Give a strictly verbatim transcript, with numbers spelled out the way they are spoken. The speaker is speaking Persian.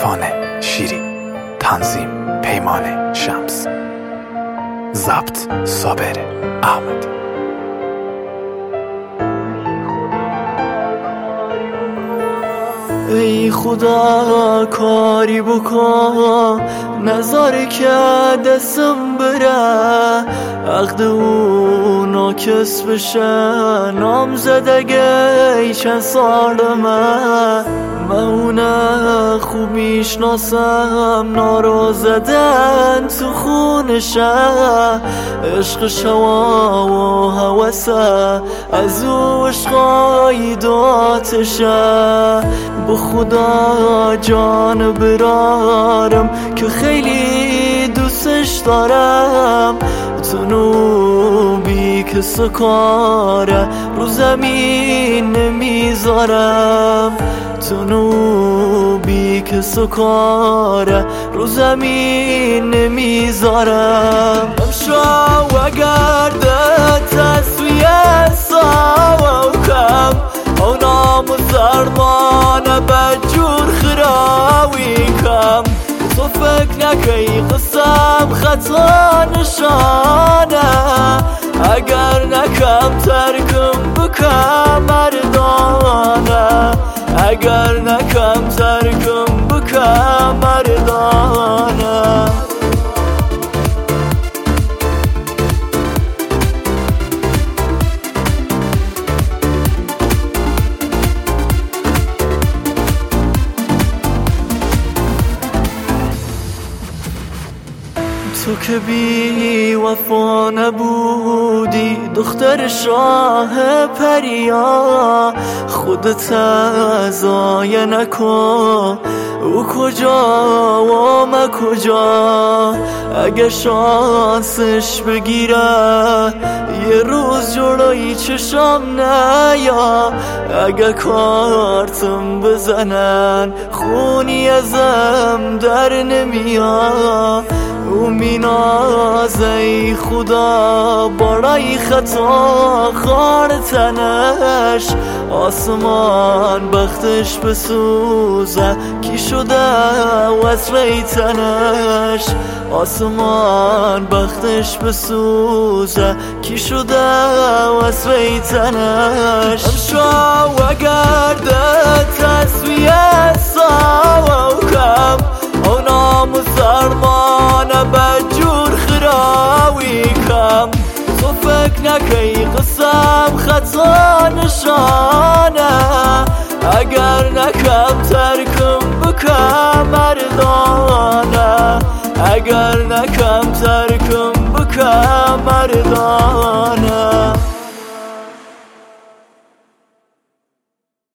عرفان شیری، تنظیم پیمان شمس، ضبط صابر احمد. ای خدا کاری بکن نذاره که دستم بره، عقد او ناکس بشه، نام زد اگه چند سالمه. من اونه خوب میشناسم، نارو زدن تو خونشه، عشق شوا و حوثه، از او عشقای داتشه. به خدا جان برارم که خیلی دوستش دارم، تو بی که سکاره رو زمین نمیذارم، تو بی که سکاره رو زمین نمیذارم. امشو اگر ده تصویه ساوکم او نام سرمانه بجور خراوی کم، تو فکر نکی قسم خطا نشانه، اگر نکم ترکم بکم مردانه، اگر نکم ترکم بکم مردانه. تو که بی وفا نبودی دختر شاه پریا، خودت ضایع نکن، او کجا و ما کجا، اگه شانسش بگیره یه روز جلوی چشم نیا، اگه کارتم بزنن خونی ازم در نمیاد. او مینازه ای خدا برای خطا خار تنش، آسمان بختش بسوزه کی شده وصله تنش، آسمان بختش بسوزه کی شده وصله تنش. امشو اگر ده تصویه ساوکم او نام سرمانه بجور خراوی کم، تو فکر نکی قسم خطا نشانه، اگر نکم ترکم بکم مردانه، اگر نکم ترکم بکم مردانه.